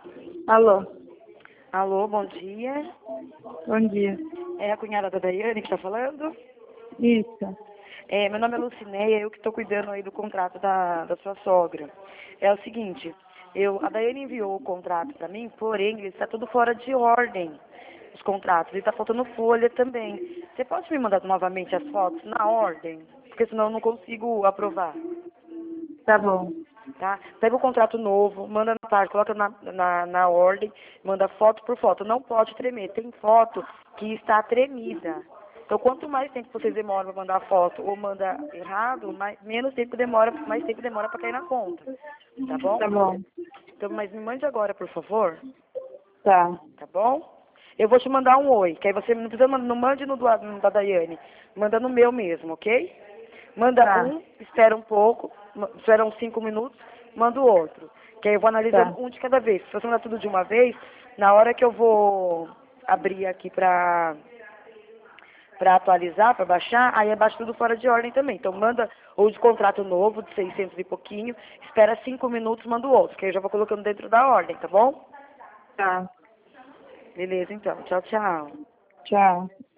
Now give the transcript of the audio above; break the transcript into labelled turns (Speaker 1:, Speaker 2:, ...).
Speaker 1: Alô,
Speaker 2: Alô, bom dia.
Speaker 1: bom dia.
Speaker 2: É a cunhada da Daiane que está falando?
Speaker 1: Isso,
Speaker 2: Meu nome é Lucinéia, eu que estou cuidando aí do contrato da sua sogra. É o seguinte, a Daiane enviou o contrato para mim, porém ele está tudo fora de ordem, os contratos, e está faltando folha também. Você pode me mandar novamente as fotos na ordem? Porque senão eu não consigo aprovar.
Speaker 1: tá bom.
Speaker 2: Tá? Pega o contrato novo, manda na parte, coloca na ordem, manda foto por foto. Não pode tremer. Tem foto que está tremida. Então, quanto mais tempo vocês demoram para mandar a foto ou manda errado, menos tempo demora, mais tempo demora para cair na conta. Tá bom?
Speaker 1: Tá bom.
Speaker 2: Então, mas me mande agora, por favor.
Speaker 1: Tá,
Speaker 2: Tá bom? Eu vou te mandar um oi, que aí você não precisa, não mande no da Daiane, manda no meu mesmo, ok? Manda
Speaker 1: tá,
Speaker 2: um, espera um pouco, espera uns 5 minutos, manda o outro. Que aí eu vou analisando
Speaker 1: tá,
Speaker 2: um de cada vez. Se você mandar tudo de uma vez, na hora que eu vou abrir aqui pra atualizar, pra baixar, aí abaixa tudo fora de ordem também. Então manda o de contrato novo, de 600 e pouquinho, espera 5 minutos, manda o outro, que aí eu já vou colocando dentro da ordem, tá bom?
Speaker 1: tá.
Speaker 2: Beleza, então. Tchau, tchau.
Speaker 1: Tchau.